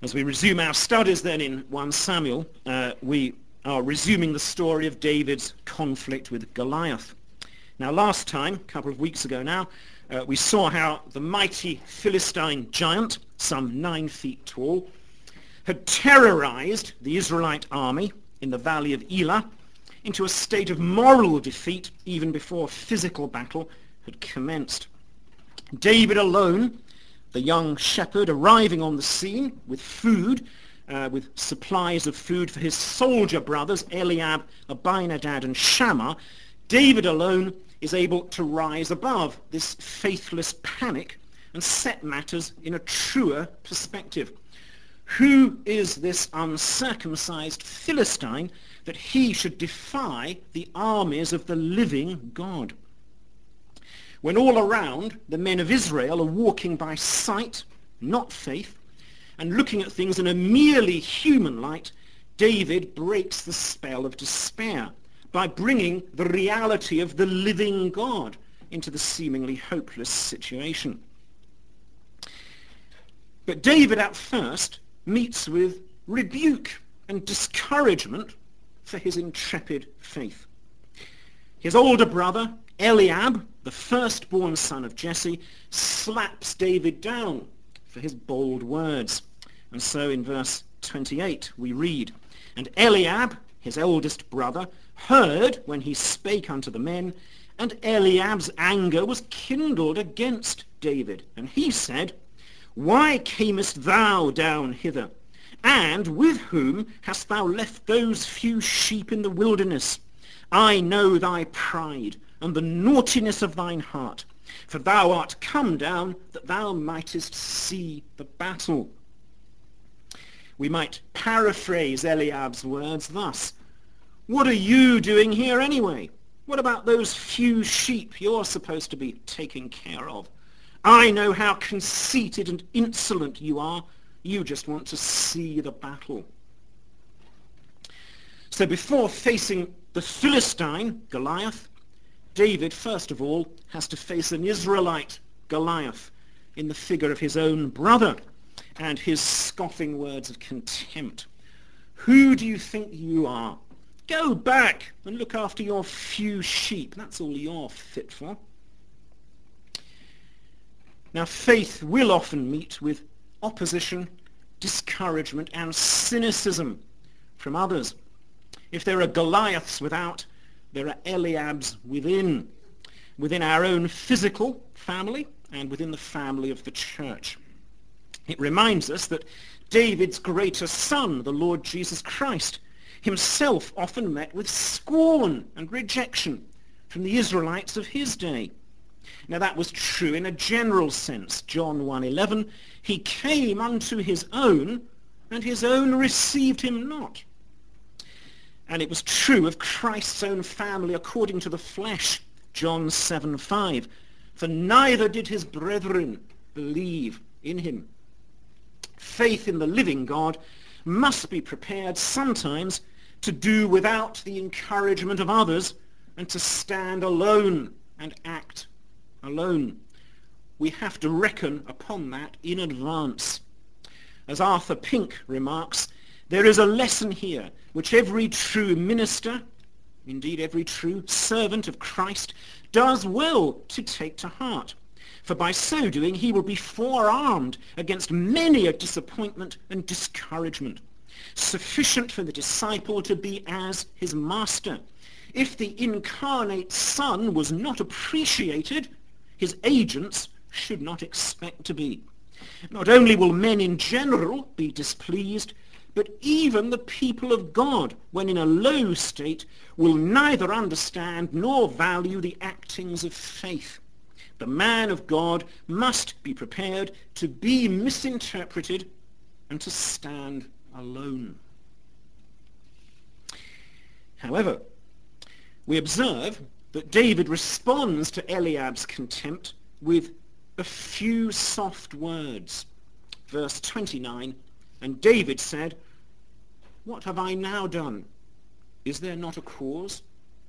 As we resume our studies then in 1 Samuel, we are resuming the story of David's conflict with Goliath. Now last time, a couple of weeks ago now, we saw how the mighty Philistine giant, some 9 feet tall, had terrorized the Israelite army in the valley of Elah into a state of moral defeat even before physical battle had commenced. David alone, the young shepherd, arriving on the scene with food, with supplies of food for his soldier brothers, Eliab, Abinadab, and Shammah, David alone is able to rise above this faithless panic and set matters in a truer perspective. Who is this uncircumcised Philistine that he should defy the armies of the living God? When all around the men of Israel are walking by sight, not faith, and looking at things in a merely human light, David breaks the spell of despair by bringing the reality of the living God into the seemingly hopeless situation. But David at first meets with rebuke and discouragement for his intrepid faith. His older brother, Eliab, the firstborn son of Jesse, slaps David down for his bold words. And so in verse 28 we read, "And Eliab, his eldest brother, heard when he spake unto the men, and Eliab's anger was kindled against David. And he said, Why camest thou down hither? And with whom hast thou left those few sheep in the wilderness? I know thy pride, and the naughtiness of thine heart, for thou art come down that thou mightest see the battle." We might paraphrase Eliab's words thus: "What are you doing here anyway? What about those few sheep you're supposed to be taking care of? I know how conceited and insolent you are. You just want to see the battle." So before facing the Philistine, Goliath, David, first of all, has to face an Israelite, Goliath, in the figure of his own brother and his scoffing words of contempt. "Who do you think you are? Go back and look after your few sheep. That's all you're fit for." Now, faith will often meet with opposition, discouragement, and cynicism from others. If there are Goliaths without, there are Eliabs within our own physical family and within the family of the church. It reminds us that David's greater son, the Lord Jesus Christ, himself often met with scorn and rejection from the Israelites of his day. Now that was true in a general sense. John 1:11, "He came unto his own, and his own received him not." And it was true of Christ's own family according to the flesh. John 7:5, "For neither did his brethren believe in him." Faith in the living God must be prepared sometimes to do without the encouragement of others and to stand alone and act alone. We have to reckon upon that in advance. As Arthur Pink remarks, there is a lesson here which every true minister, indeed every true servant of Christ, does well to take to heart. For by so doing he will be forearmed against many a disappointment and discouragement. Sufficient for the disciple to be as his master. If the incarnate Son was not appreciated, his agents should not expect to be. Not only will men in general be displeased, but even the people of God, when in a low state, will neither understand nor value the actings of faith. The man of God must be prepared to be misinterpreted and to stand alone. However, we observe that David responds to Eliab's contempt with a few soft words. Verse 29, "And David said, What have I now done? Is there not a cause?"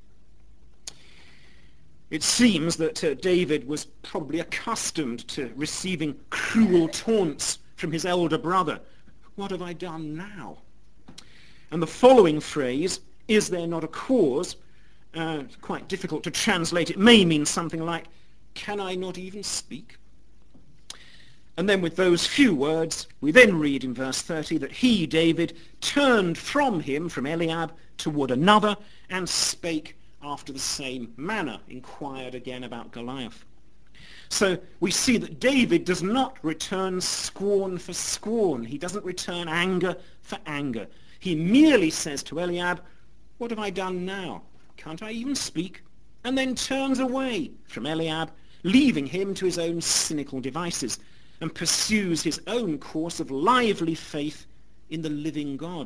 It seems that David was probably accustomed to receiving cruel taunts from his elder brother, what have I done now? And the following phrase, is there not a cause, quite difficult to translate. It may mean something like, can I not even speak? And then with those few words, we then read in verse 30 that he, David, turned from him, from Eliab, toward another, and spake after the same manner, inquired again about Goliath. So we see that David does not return scorn for scorn. He doesn't return anger for anger. He merely says to Eliab, what have I done now? Can't I even speak? And then turns away from Eliab, leaving him to his own cynical devices, and pursues his own course of lively faith in the living God.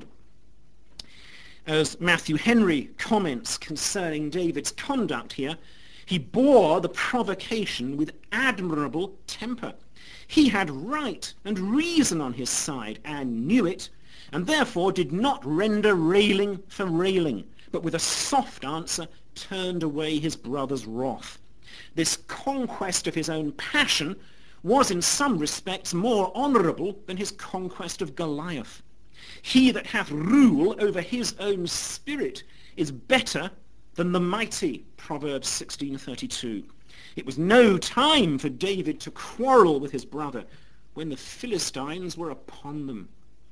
As Matthew Henry comments concerning David's conduct here, he bore the provocation with admirable temper. He had right and reason on his side and knew it, and therefore did not render railing for railing, but with a soft answer turned away his brother's wrath. This conquest of his own passion was in some respects more honourable than his conquest of Goliath. He that hath rule over his own spirit is better than the mighty, Proverbs 16:32. It was no time for David to quarrel with his brother when the Philistines were upon them.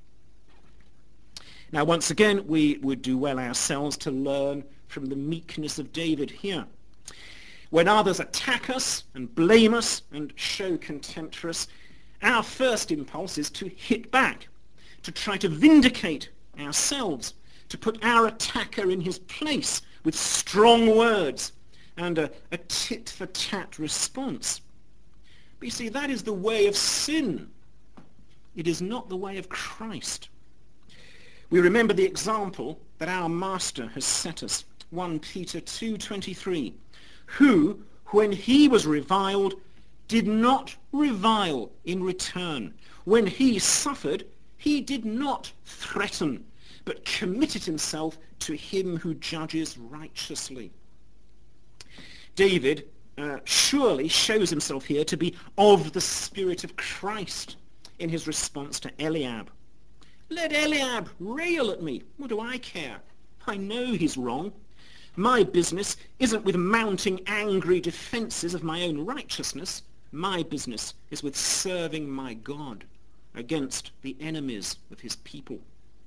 Now once again, we would do well ourselves to learn from the meekness of David here. When others attack us and blame us and show contempt for us, our first impulse is to hit back, to try to vindicate ourselves, to put our attacker in his place with strong words and a tit-for-tat response. But you see, that is the way of sin. It is not the way of Christ. We remember the example that our Master has set us, 1 Peter 2:23, who, when he was reviled, did not revile in return. When he suffered, he did not threaten, but committed himself to him who judges righteously. David surely shows himself here to be of the Spirit of Christ in his response to Eliab. Let Eliab rail at me. What do I care? I know he's wrong. My business isn't with mounting angry defenses of my own righteousness. My business is with serving my God against the enemies of his people.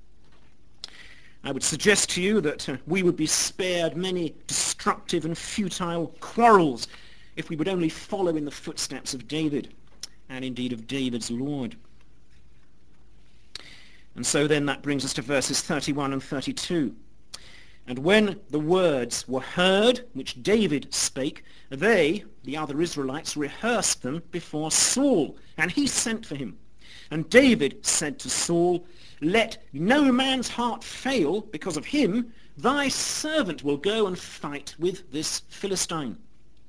I would suggest to you that we would be spared many destructive and futile quarrels if we would only follow in the footsteps of David, and indeed of David's Lord. And so then that brings us to verses 31 and 32. And when the words were heard, which David spake, they, the other Israelites, rehearsed them before Saul, and he sent for him. And David said to Saul, let no man's heart fail because of him. Thy servant will go and fight with this Philistine.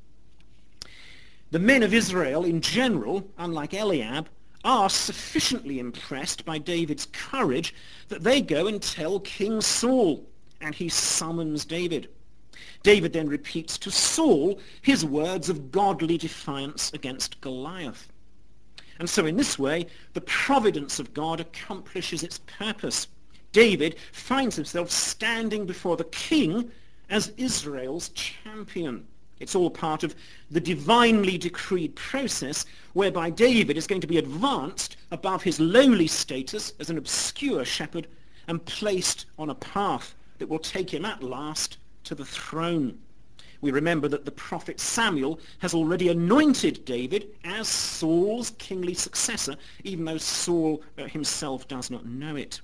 The men of Israel in general, unlike Eliab, are sufficiently impressed by David's courage that they go and tell King Saul, and he summons David. David then repeats to Saul his words of godly defiance against Goliath. And so in this way, the providence of God accomplishes its purpose. David finds himself standing before the king as Israel's champion. It's all part of the divinely decreed process whereby David is going to be advanced above his lowly status as an obscure shepherd and placed on a path that will take him at last to the throne. We remember that the prophet Samuel has already anointed David as Saul's kingly successor, even though Saul himself does not know it.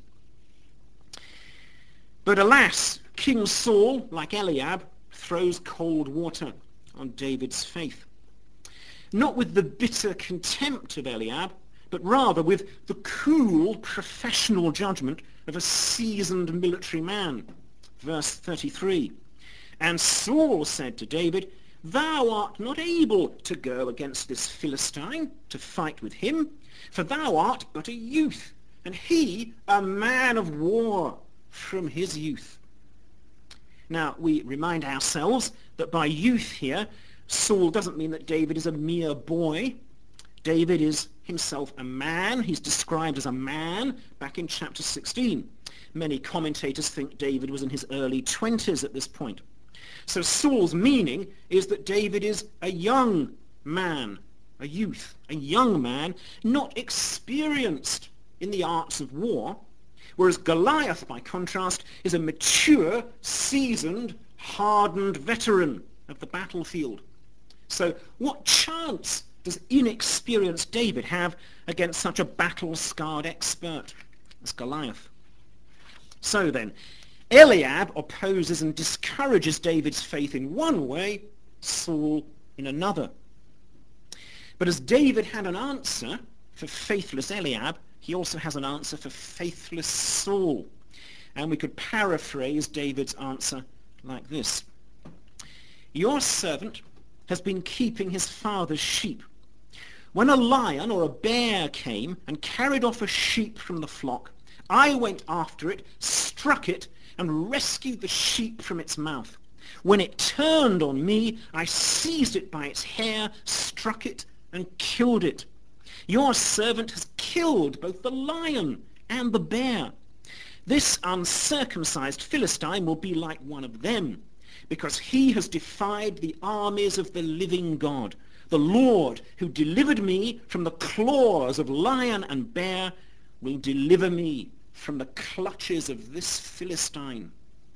But alas, King Saul, like Eliab, throws cold water on David's faith. Not with the bitter contempt of Eliab, but rather with the cool professional judgment of a seasoned military man. Verse 33. And Saul said to David, thou art not able to go against this Philistine to fight with him, for thou art but a youth, and he a man of war from his youth. Now, we remind ourselves that by youth here, Saul doesn't mean that David is a mere boy. David is himself a man. He's described as a man back in chapter 16. Many commentators think David was in his early 20s at this point. So Saul's meaning is that David is a young man, a youth, a young man, not experienced in the arts of war, whereas Goliath, by contrast, is a mature, seasoned, hardened veteran of the battlefield. So what chance does inexperienced David have against such a battle-scarred expert as Goliath? So then, Eliab opposes and discourages David's faith in one way, Saul in another. But as David had an answer for faithless Eliab, he also has an answer for faithless Saul. And we could paraphrase David's answer like this. Your servant has been keeping his father's sheep. When a lion or a bear came and carried off a sheep from the flock, I went after it, struck it, and rescued the sheep from its mouth. When it turned on me, I seized it by its hair, struck it, and killed it. Your servant has killed both the lion and the bear. This uncircumcised Philistine will be like one of them, because he has defied the armies of the living God. The Lord, who delivered me from the claws of lion and bear, will deliver me from the clutches of this Philistine.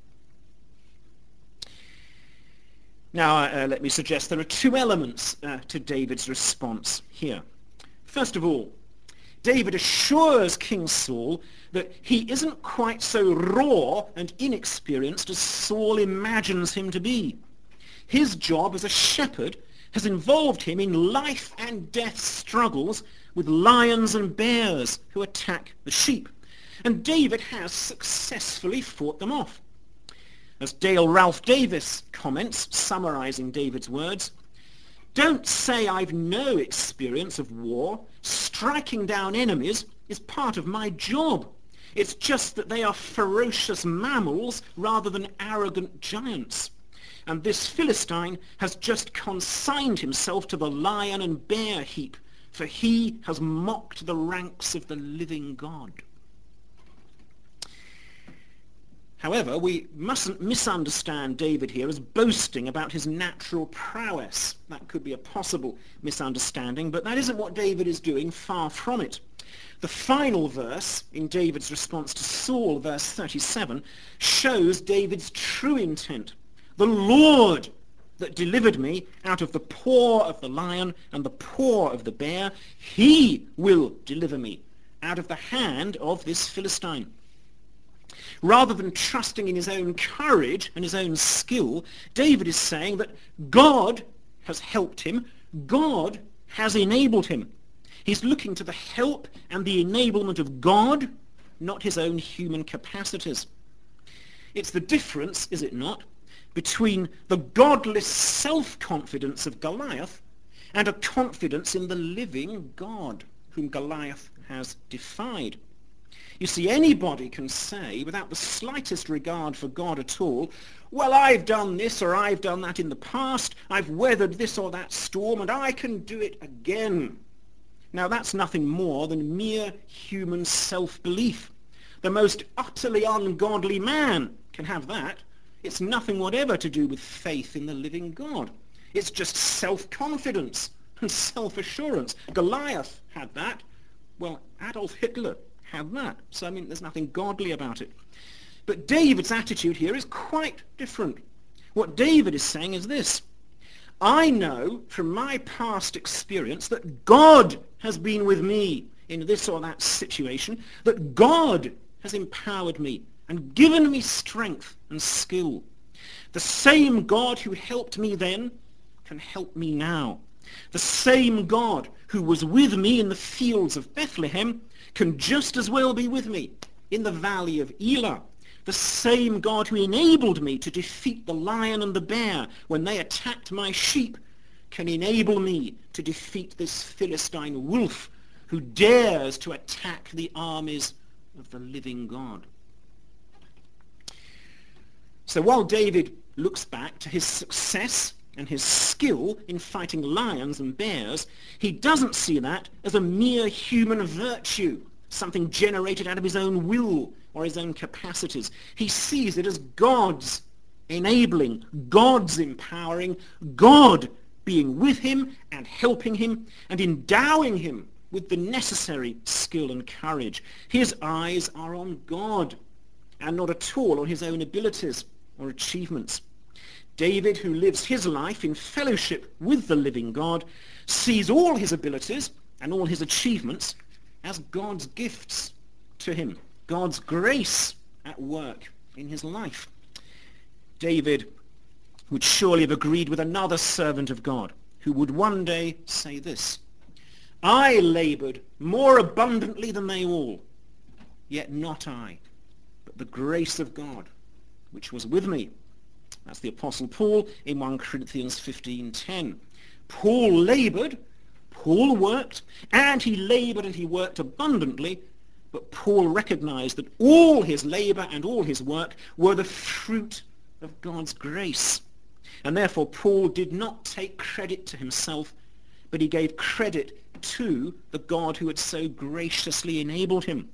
Now, let me suggest there are two elements to David's response here. First of all, David assures King Saul that he isn't quite so raw and inexperienced as Saul imagines him to be. His job as a shepherd has involved him in life and death struggles with lions and bears who attack the sheep. And David has successfully fought them off. As Dale Ralph Davis comments, summarizing David's words, "Don't say I've no experience of war. Striking down enemies is part of my job. It's just that they are ferocious mammals rather than arrogant giants. And this Philistine has just consigned himself to the lion and bear heap, for he has mocked the ranks of the living God." However, we mustn't misunderstand David here as boasting about his natural prowess. That could be a possible misunderstanding, but that isn't what David is doing, far from it. The final verse in David's response to Saul, verse 37, shows David's true intent. The Lord that delivered me out of the paw of the lion and the paw of the bear, he will deliver me out of the hand of this Philistine. Rather than trusting in his own courage and his own skill, David is saying that God has helped him, God has enabled him. He's looking to the help and the enablement of God, not his own human capacities. It's the difference, is it not, between the godless self-confidence of Goliath and a confidence in the living God, whom Goliath has defied. You see, anybody can say, without the slightest regard for God at all, well, I've done this or I've done that in the past, I've weathered this or that storm, and I can do it again. Now, that's nothing more than mere human self-belief. The most utterly ungodly man can have that. It's nothing whatever to do with faith in the living God. It's just self-confidence and self-assurance. Goliath had that. Well, Adolf Hitler had that. So, I mean, there's nothing godly about it. But David's attitude here is quite different. What David is saying is this: I know from my past experience that God has been with me in this or that situation, that God has empowered me and given me strength and skill. The same God who helped me then can help me now. The same God who was with me in the fields of Bethlehem can just as well be with me in the valley of Elah. The same God who enabled me to defeat the lion and the bear when they attacked my sheep can enable me to defeat this Philistine wolf who dares to attack the armies of the living God. So while David looks back to his success and his skill in fighting lions and bears, he doesn't see that as a mere human virtue, something generated out of his own will or his own capacities. He sees it as God's enabling, God's empowering, God being with him and helping him and endowing him with the necessary skill and courage. His eyes are on God and not at all on his own abilities or achievements. David, who lives his life in fellowship with the living God, sees all his abilities and all his achievements as God's gifts to him, God's grace at work in his life. David would surely have agreed with another servant of God who would one day say this: I labored more abundantly than they all, yet not I, but the grace of God which was with me. That's the Apostle Paul in 1 Corinthians 15:10. Paul labored, Paul worked, and he labored and he worked abundantly, but Paul recognized that all his labor and all his work were the fruit of God's grace. And therefore Paul did not take credit to himself, but he gave credit to the God who had so graciously enabled him.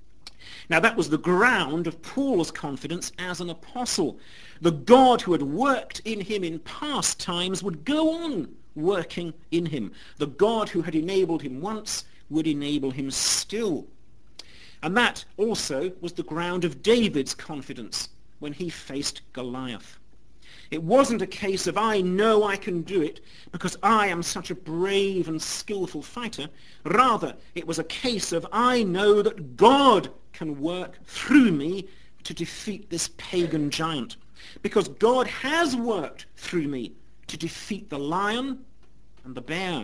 Now that was the ground of Paul's confidence as an apostle. The God who had worked in him in past times would go on working in him. The God who had enabled him once would enable him still. And that also was the ground of David's confidence when he faced Goliath. It wasn't a case of, I know I can do it because I am such a brave and skillful fighter. Rather, it was a case of, I know that God can work through me to defeat this pagan giant. Because God has worked through me to defeat the lion and the bear.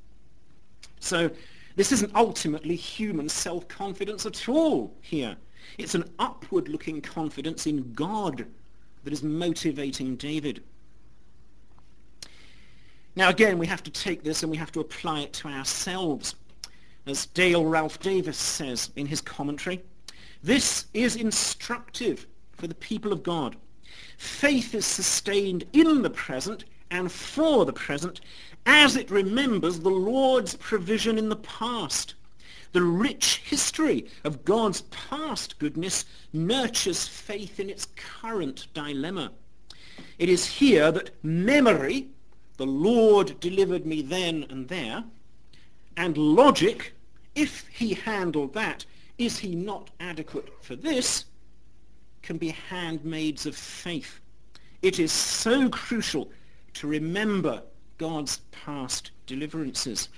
So this isn't ultimately human self-confidence at all here. It's an upward-looking confidence in God that is motivating David. Now again, we have to take this and we have to apply it to ourselves. As Dale Ralph Davis says in his commentary, this is instructive for the people of God. Faith is sustained in the present and for the present as it remembers the Lord's provision in the past. The rich history of God's past goodness nurtures faith in its current dilemma. It is here that memory, the Lord delivered me then and there, and logic, if he handled that, is he not adequate for this, can be handmaids of faith. It is so crucial to remember God's past deliverances.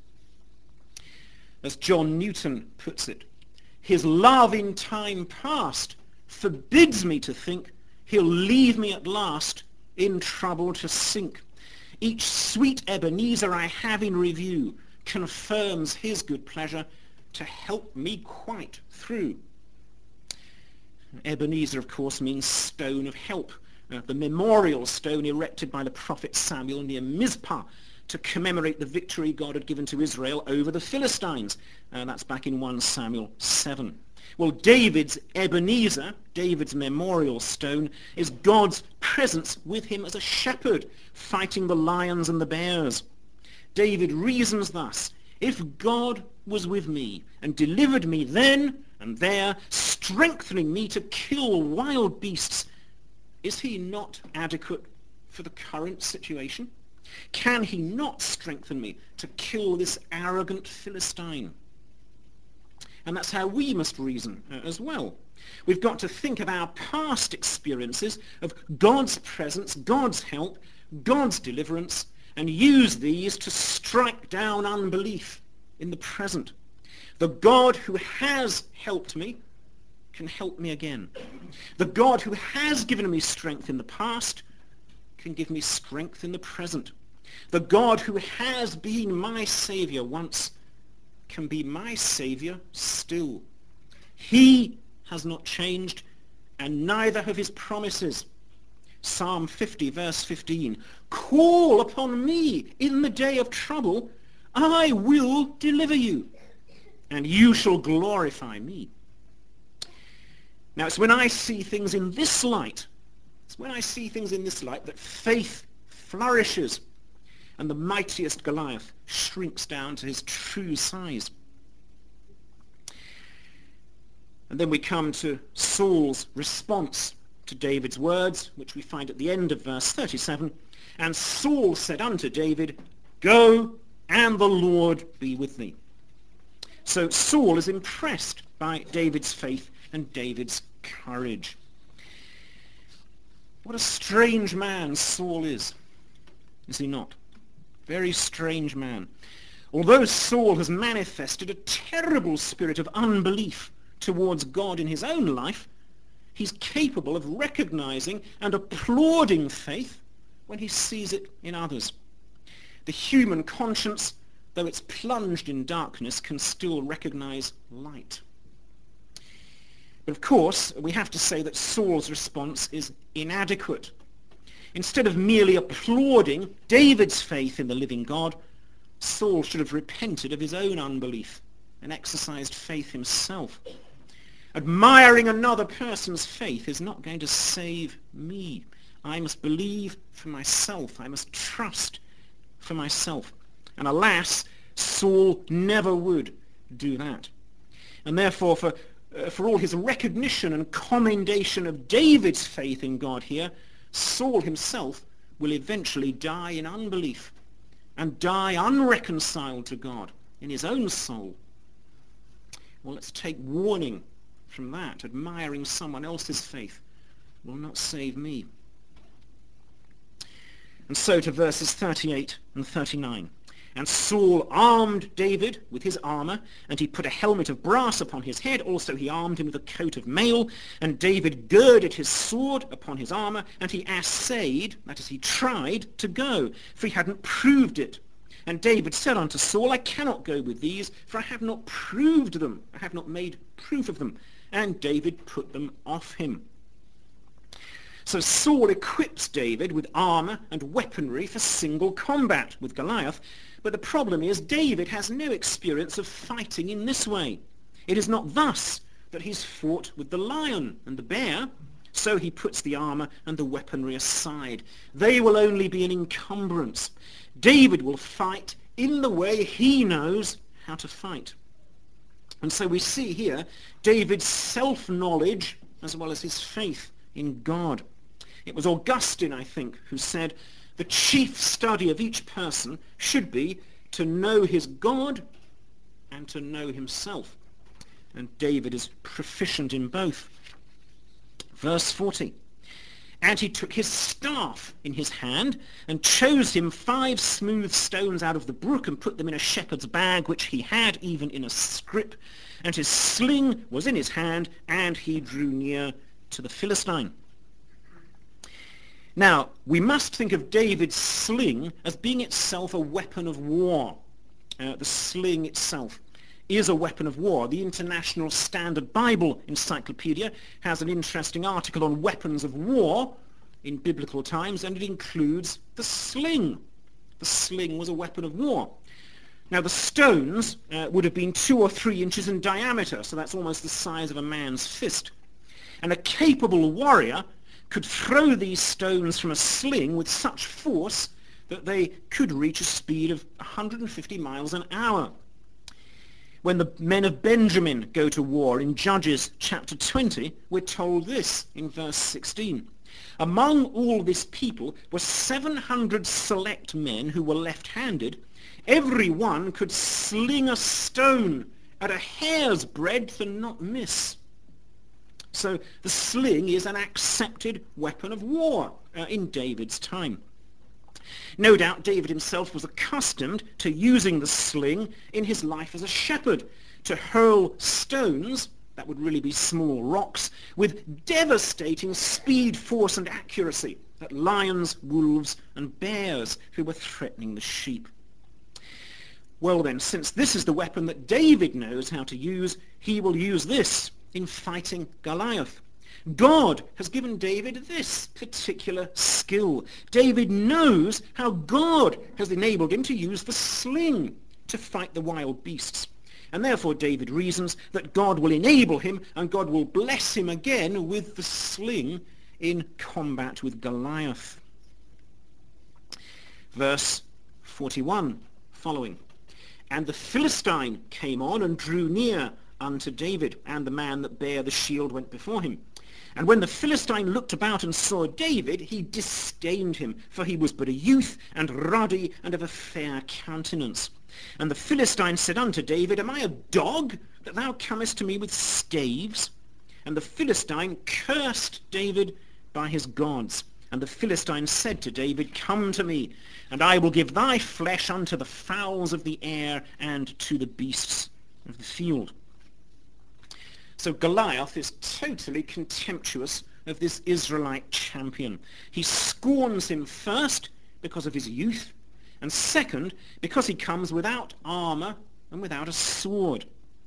As John Newton puts it, his love in time past forbids me to think he'll leave me at last in trouble to sink. Each sweet Ebenezer I have in review confirms his good pleasure to help me quite through. Ebenezer, of course, means stone of help, the memorial stone erected by the prophet Samuel near Mizpah to commemorate the victory God had given to Israel over the Philistines. That's back in 1 Samuel 7. Well, David's Ebenezer, David's memorial stone, is God's presence with him as a shepherd, fighting the lions and the bears. David reasons thus: if God was with me and delivered me then and there, strengthening me to kill wild beasts, is he not adequate for the current situation? Can he not strengthen me to kill this arrogant Philistine? And that's how we must reason as well. We've got to think of our past experiences of God's presence, God's help, God's deliverance, and use these to strike down unbelief in the present. The God who has helped me can help me again. The God who has given me strength in the past can give me strength in the present. The God who has been my Saviour once can be my Saviour still. He has not changed, and neither have his promises. Psalm 50, verse 15, call upon me in the day of trouble, I will deliver you, and you shall glorify me. Now, it's when I see things in this light, that faith flourishes, and the mightiest Goliath shrinks down to his true size. And then we come to Saul's response to David's words, which we find at the end of verse 37. And Saul said unto David, Go, and the Lord be with thee. So Saul is impressed by David's faith and David's courage. What a strange man Saul is he not? Very strange man. Although Saul has manifested a terrible spirit of unbelief towards God in his own life, he's capable of recognizing and applauding faith when he sees it in others. The human conscience, though it's plunged in darkness, can still recognize light. But of course, we have to say that Saul's response is inadequate. Instead of merely applauding David's faith in the living God, Saul should have repented of his own unbelief and exercised faith himself. Admiring another person's faith is not going to save me. I must believe for myself. I must trust for myself. And alas, Saul never would do that. And therefore, for all his recognition and commendation of David's faith in God here, Saul himself will eventually die in unbelief and die unreconciled to God in his own soul. Well, let's take warning from that. Admiring someone else's faith will not save me. And so to verses 38 and 39. And Saul armed David with his armor, and he put a helmet of brass upon his head. Also he armed him with a coat of mail. And David girded his sword upon his armor, and he essayed, that is, he tried to go, for he hadn't proved it. And David said unto Saul, I cannot go with these, for I have not proved them. I have not made proof of them. And David put them off him. So Saul equips David with armor and weaponry for single combat with Goliath. But the problem is David has no experience of fighting in this way. It is not thus that he's fought with the lion and the bear. So he puts the armor and the weaponry aside. They will only be an encumbrance. David will fight in the way he knows how to fight. And so we see here David's self-knowledge as well as his faith in God. It was Augustine, I think, who said, the chief study of each person should be to know his God and to know himself. And David is proficient in both. Verse 40. And he took his staff in his hand and chose him 5 smooth stones out of the brook and put them in a shepherd's bag which he had, even in a scrip. And his sling was in his hand, and he drew near to the Philistine. Now, we must think of David's sling as being itself a weapon of war. The sling itself is a weapon of war. The International Standard Bible Encyclopedia has an interesting article on weapons of war in biblical times, and it includes the sling. The sling was a weapon of war. Now, the stones would have been 2 or 3 inches in diameter, so that's almost the size of a man's fist. And a capable warrior could throw these stones from a sling with such force that they could reach a speed of 150 miles an hour. When the men of Benjamin go to war in Judges chapter 20, we're told this in verse 16. Among all this people were 700 select men who were left-handed. Every one could sling a stone at a hair's breadth and not miss. So the sling is an accepted weapon of war in David's time. No doubt David himself was accustomed to using the sling in his life as a shepherd, to hurl stones, that would really be small rocks, with devastating speed, force and accuracy at lions, wolves and bears who were threatening the sheep. Well then, since this is the weapon that David knows how to use, he will use this in fighting Goliath. God has given David this particular skill. David knows how God has enabled him to use the sling to fight the wild beasts. And therefore David reasons that God will enable him and God will bless him again with the sling in combat with Goliath. Verse 41 following. And the Philistine came on and drew near unto David, and the man that bare the shield went before him. And when the Philistine looked about and saw David, he disdained him, for he was but a youth, and ruddy, and of a fair countenance. And the Philistine said unto David, Am I a dog, that thou comest to me with staves? And the Philistine cursed David by his gods. And the Philistine said to David, Come to me, and I will give thy flesh unto the fowls of the air, and to the beasts of the field. So Goliath is totally contemptuous of this Israelite champion. He scorns him first because of his youth, and second because he comes without armor and without a sword.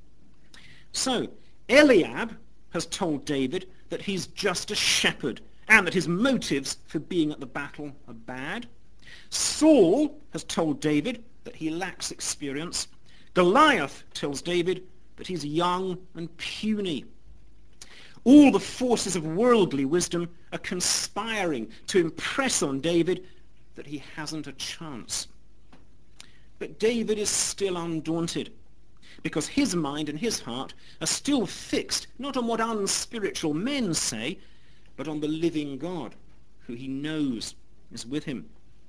So Eliab has told David that he's just a shepherd and that his motives for being at the battle are bad. Saul has told David that he lacks experience. Goliath tells David that he's young and puny. All the forces of worldly wisdom are conspiring to impress on David that he hasn't a chance. But David is still undaunted, because his mind and his heart are still fixed not on what unspiritual men say, but on the living God, who he knows is with him.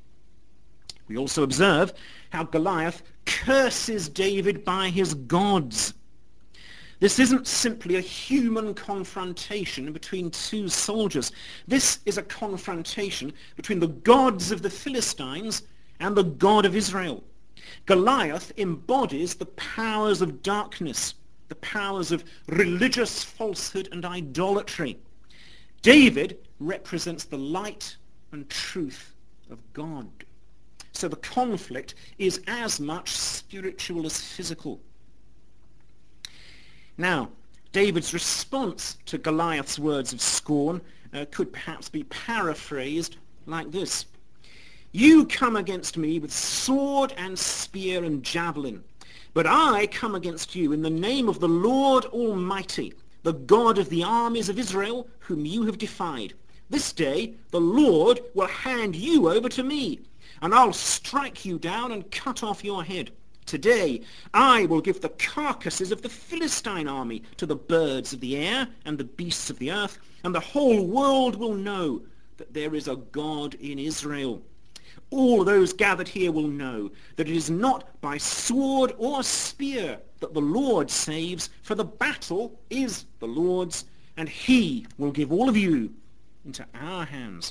We also observe how Goliath curses David by his gods. This isn't simply a human confrontation between two soldiers. This is a confrontation between the gods of the Philistines and the God of Israel. Goliath embodies the powers of darkness, the powers of religious falsehood and idolatry. David represents the light and truth of God. So the conflict is as much spiritual as physical. Now, David's response to Goliath's words of scorn could perhaps be paraphrased like this. You come against me with sword and spear and javelin, but I come against you in the name of the Lord Almighty, the God of the armies of Israel, whom you have defied. This day the Lord will hand you over to me, and I'll strike you down and cut off your head. Today I will give the carcasses of the Philistine army to the birds of the air and the beasts of the earth, and the whole world will know that there is a God in Israel. All those gathered here will know that it is not by sword or spear that the Lord saves, for the battle is the Lord's, and he will give all of you into our hands.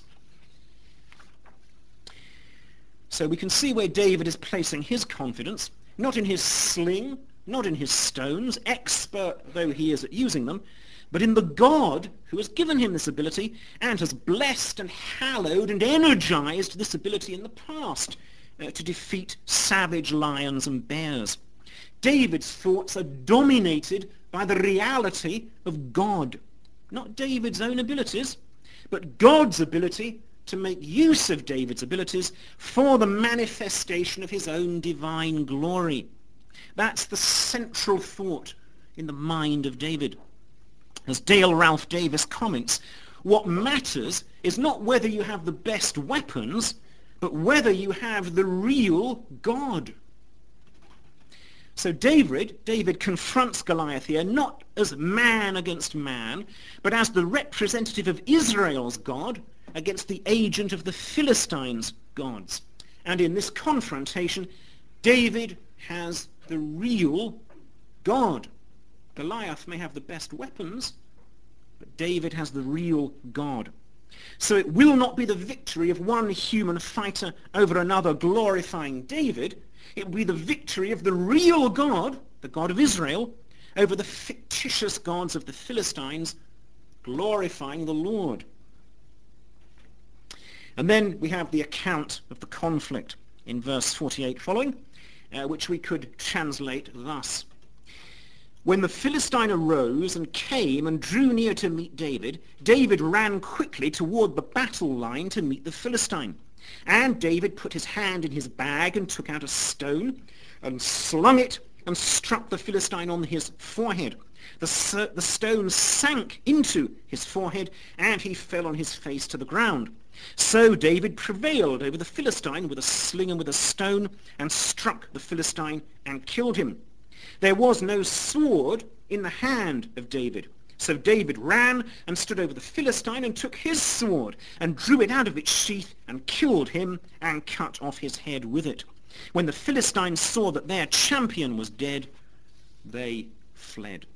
So we can see where David is placing his confidence, not in his sling, not in his stones, expert though he is at using them, but in the God who has given him this ability and has blessed and hallowed and energized this ability in the past to defeat savage lions and bears. David's thoughts are dominated by the reality of God, not David's own abilities, but God's ability to make use of David's abilities for the manifestation of his own divine glory. That's the central thought in the mind of David. As Dale Ralph Davis comments, what matters is not whether you have the best weapons, but whether you have the real God. So David confronts Goliath here not as man against man, but as the representative of Israel's God against the agent of the Philistines' gods. And in this confrontation, David has the real God. Goliath may have the best weapons, but David has the real God. So it will not be the victory of one human fighter over another glorifying David. It will be the victory of the real God, the God of Israel, over the fictitious gods of the Philistines, glorifying the Lord. And then we have the account of the conflict in verse 48 following, which we could translate thus. When the Philistine arose and came and drew near to meet David, David ran quickly toward the battle line to meet the Philistine. And David put his hand in his bag and took out a stone and slung it and struck the Philistine on his forehead. The stone sank into his forehead, and he fell on his face to the ground. So David prevailed over the Philistine with a sling and with a stone, and struck the Philistine and killed him. There was no sword in the hand of David. So David ran and stood over the Philistine and took his sword and drew it out of its sheath and killed him and cut off his head with it. When the Philistines saw that their champion was dead, they fled.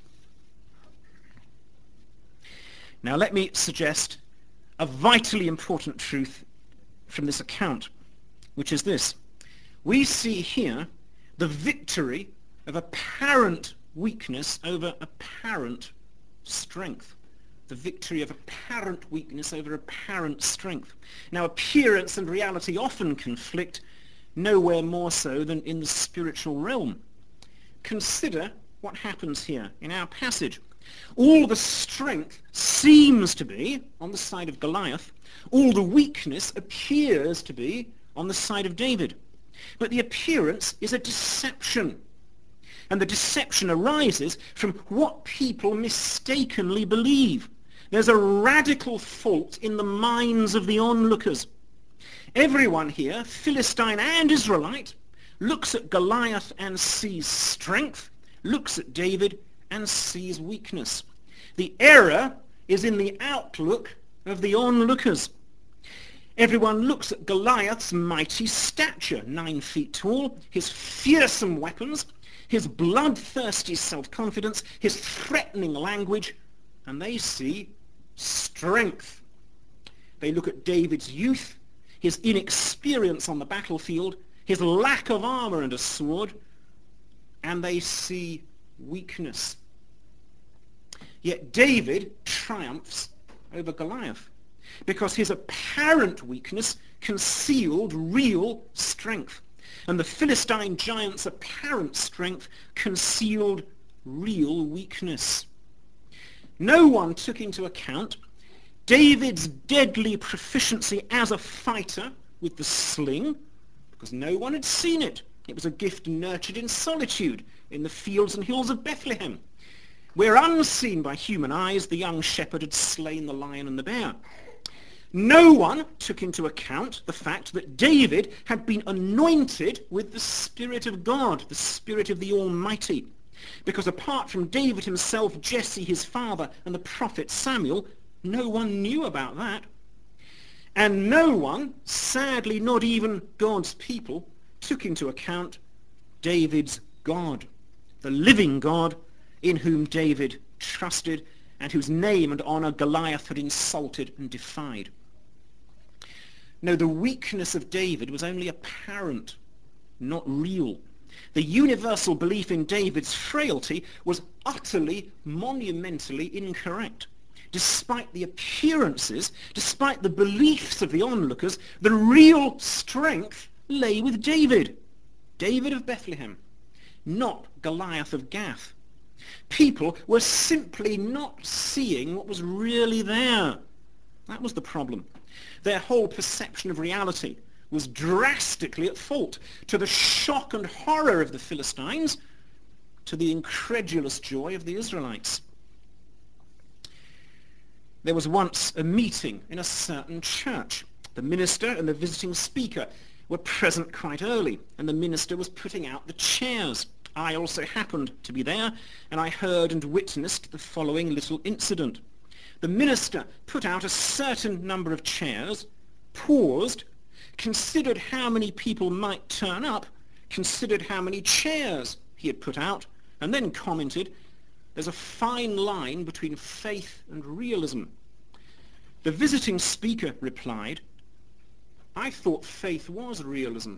Now let me suggest a vitally important truth from this account, which is this. We see here the victory of apparent weakness over apparent strength. The victory of apparent weakness over apparent strength. Now, appearance and reality often conflict, nowhere more so than in the spiritual realm. Consider what happens here in our passage. All the strength seems to be on the side of Goliath. All the weakness appears to be on the side of David. But the appearance is a deception. And the deception arises from what people mistakenly believe. There's a radical fault in the minds of the onlookers. Everyone here, Philistine and Israelite, looks at Goliath and sees strength, looks at David and sees weakness. The error is in the outlook of the onlookers. Everyone looks at Goliath's mighty stature, 9 feet tall, his fearsome weapons, his bloodthirsty self-confidence, his threatening language, and they see strength. They look at David's youth, his inexperience on the battlefield, his lack of armor and a sword, and they see weakness. Yet David triumphs over Goliath because his apparent weakness concealed real strength. And the Philistine giant's apparent strength concealed real weakness. No one took into account David's deadly proficiency as a fighter with the sling, because no one had seen it. It was a gift nurtured in solitude in the fields and hills of Bethlehem, where unseen by human eyes the young shepherd had slain the lion and the bear. No one took into account the fact that David had been anointed with the Spirit of God, the Spirit of the Almighty. Because apart from David himself, Jesse his father, and the prophet Samuel, no one knew about that. And no one, sadly not even God's people, took into account David's God, the living God in whom David trusted and whose name and honor Goliath had insulted and defied. No, the weakness of David was only apparent, not real. The universal belief in David's frailty was utterly, monumentally incorrect. Despite the appearances, despite the beliefs of the onlookers, the real strength lay with David. David of Bethlehem, not Goliath of Gath. People were simply not seeing what was really there. That was the problem. Their whole perception of reality was drastically at fault, to the shock and horror of the Philistines, to the incredulous joy of the Israelites. There was once a meeting in a certain church. The minister and the visiting speaker were present quite early, and the minister was putting out the chairs. I also happened to be there, and I heard and witnessed the following little incident. The minister put out a certain number of chairs, paused, considered how many people might turn up, considered how many chairs he had put out, and then commented, "There's a fine line between faith and realism." The visiting speaker replied, "I thought faith was realism."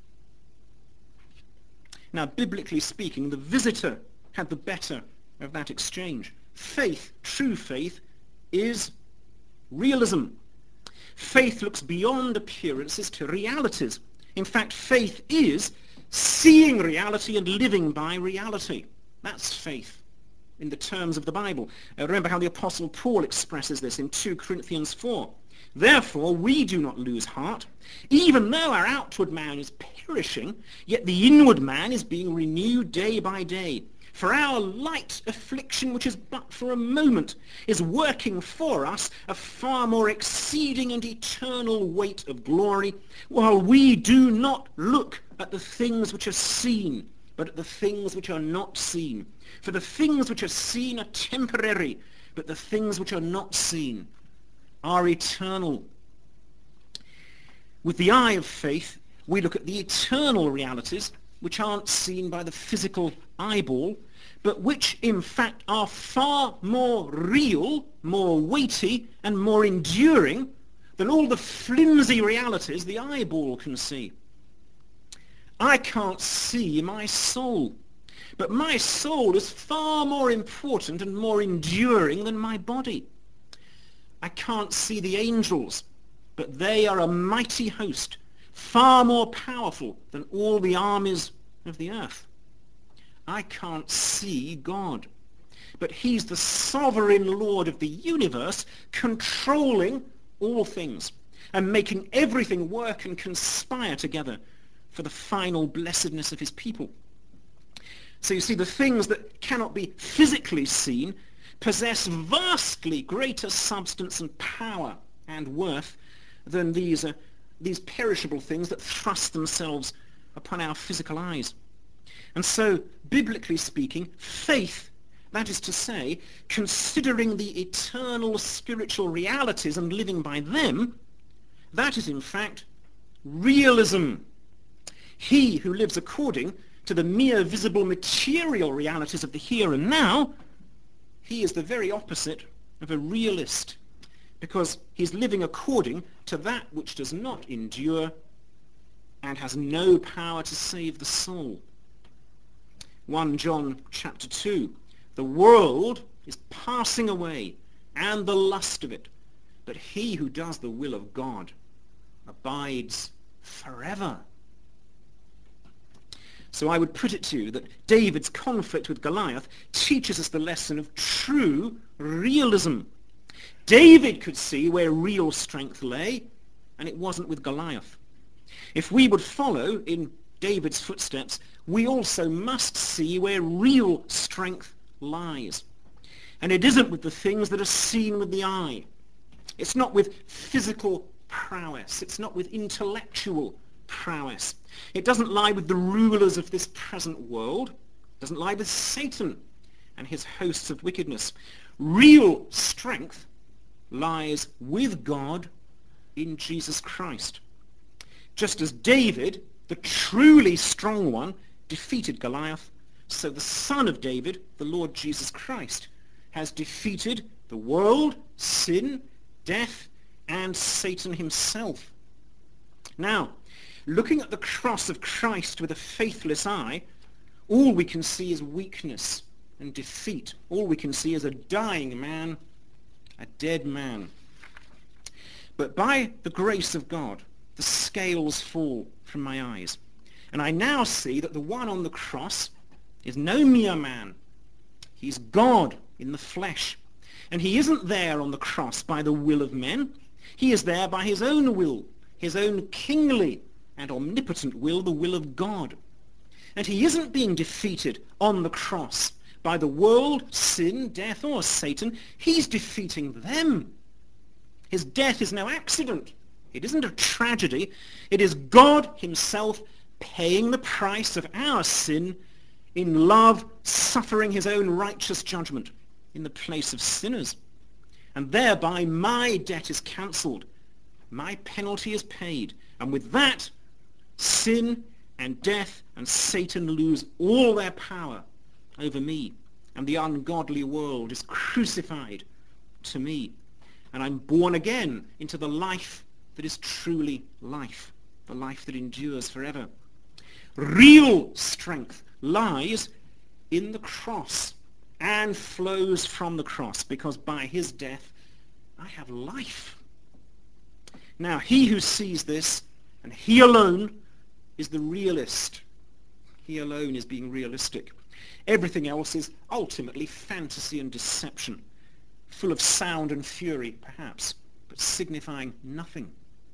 Now, biblically speaking, the visitor had the better of that exchange. Faith, true faith, is realism. Faith looks beyond appearances to realities. In fact, faith is seeing reality and living by reality. That's faith in the terms of the Bible. Remember how the Apostle Paul expresses this in 2 Corinthians 4. "Therefore we do not lose heart. Even though our outward man is perishing, yet the inward man is being renewed day by day. For our light affliction, which is but for a moment, is working for us a far more exceeding and eternal weight of glory, while we do not look at the things which are seen, but at the things which are not seen. For the things which are seen are temporary, but the things which are not seen are eternal. With the eye of faith, we look at the eternal realities which aren't seen by the physical eyeball, but which in fact are far more real, more weighty, and more enduring than all the flimsy realities the eyeball can see. I can't see my soul, but my soul is far more important and more enduring than my body. I can't see the angels, but they are a mighty host, far more powerful than all the armies of the earth. I can't see God, but he's the sovereign Lord of the universe, controlling all things and making everything work and conspire together for the final blessedness of his people. So you see, the things that cannot be physically seen possess vastly greater substance and power and worth than these perishable things that thrust themselves upon our physical eyes. And so, biblically speaking, faith, that is to say, considering the eternal spiritual realities and living by them, that is in fact realism. He who lives according to the mere visible material realities of the here and now, he is the very opposite of a realist, because he's living according to that which does not endure and has no power to save the soul. 1 John chapter 2, the world is passing away and the lust of it, but he who does the will of God abides forever. So I would put it to you that David's conflict with Goliath teaches us the lesson of true realism. David could see where real strength lay, and it wasn't with Goliath. If we would follow in David's footsteps, we also must see where real strength lies. And it isn't with the things that are seen with the eye. It's not with physical prowess. It's not with intellectual prowess. It doesn't lie with the rulers of this present world. It doesn't lie with Satan and his hosts of wickedness. Real strength lies with God in Jesus Christ. Just as David, the truly strong one, defeated Goliath, so the Son of David, the Lord Jesus Christ, has defeated the world, sin, death, and Satan himself. Now, looking at the cross of Christ with a faithless eye, all we can see is weakness and defeat. All we can see is a dying man, a dead man. But by the grace of God, the scales fall from my eyes. And I now see that the one on the cross is no mere man. He's God in the flesh. And he isn't there on the cross by the will of men. He is there by his own will, his own kingly and omnipotent will, the will of God. And he isn't being defeated on the cross by the world, sin, death, or Satan. He's defeating them. His death is no accident. It isn't a tragedy. It is God himself paying the price of our sin in love, suffering his own righteous judgment in the place of sinners. And thereby my debt is cancelled. My penalty is paid. And with that, sin and death and Satan lose all their power over me. And the ungodly world is crucified to me. And I'm born again into the life that is truly life, the life that endures forever. Real strength lies in the cross and flows from the cross, because by his death I have life. Now, he who sees this, and he alone, is the realist. He alone is being realistic. Everything else is ultimately fantasy and deception, full of sound and fury, perhaps, but signifying nothing.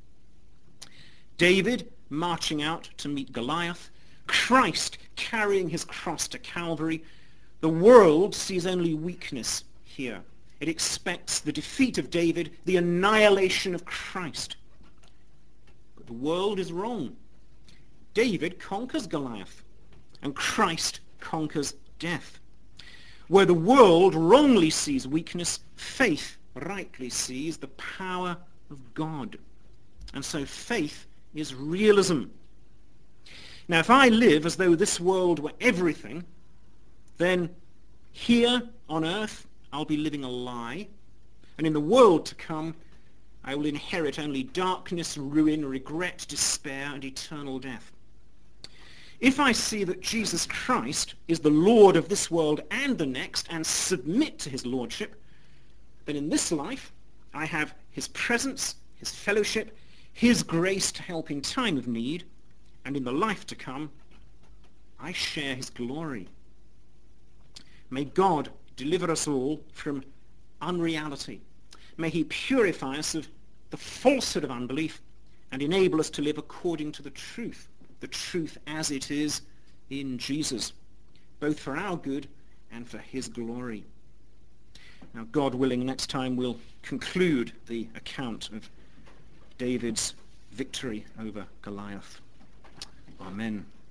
David marching out to meet Goliath, Christ carrying his cross to Calvary, The world sees only weakness here. It expects the defeat of David, the annihilation of Christ. But the world is wrong. David conquers Goliath, and Christ conquers death. Where the world wrongly sees weakness, faith rightly sees the power of God. And so faith is realism. Now, if I live as though this world were everything, then here on earth I'll be living a lie, and in the world to come I will inherit only darkness, ruin, regret, despair, and eternal death. If I see that Jesus Christ is the Lord of this world and the next, and submit to his lordship, then in this life I have his presence, his fellowship, his grace to help in time of need, and in the life to come I share his glory. May God deliver us all from unreality. May he purify us of the falsehood of unbelief and enable us to live according to the truth as it is in Jesus, both for our good and for his glory. Now, God willing, next time we'll conclude the account of David's victory over Goliath. Amen.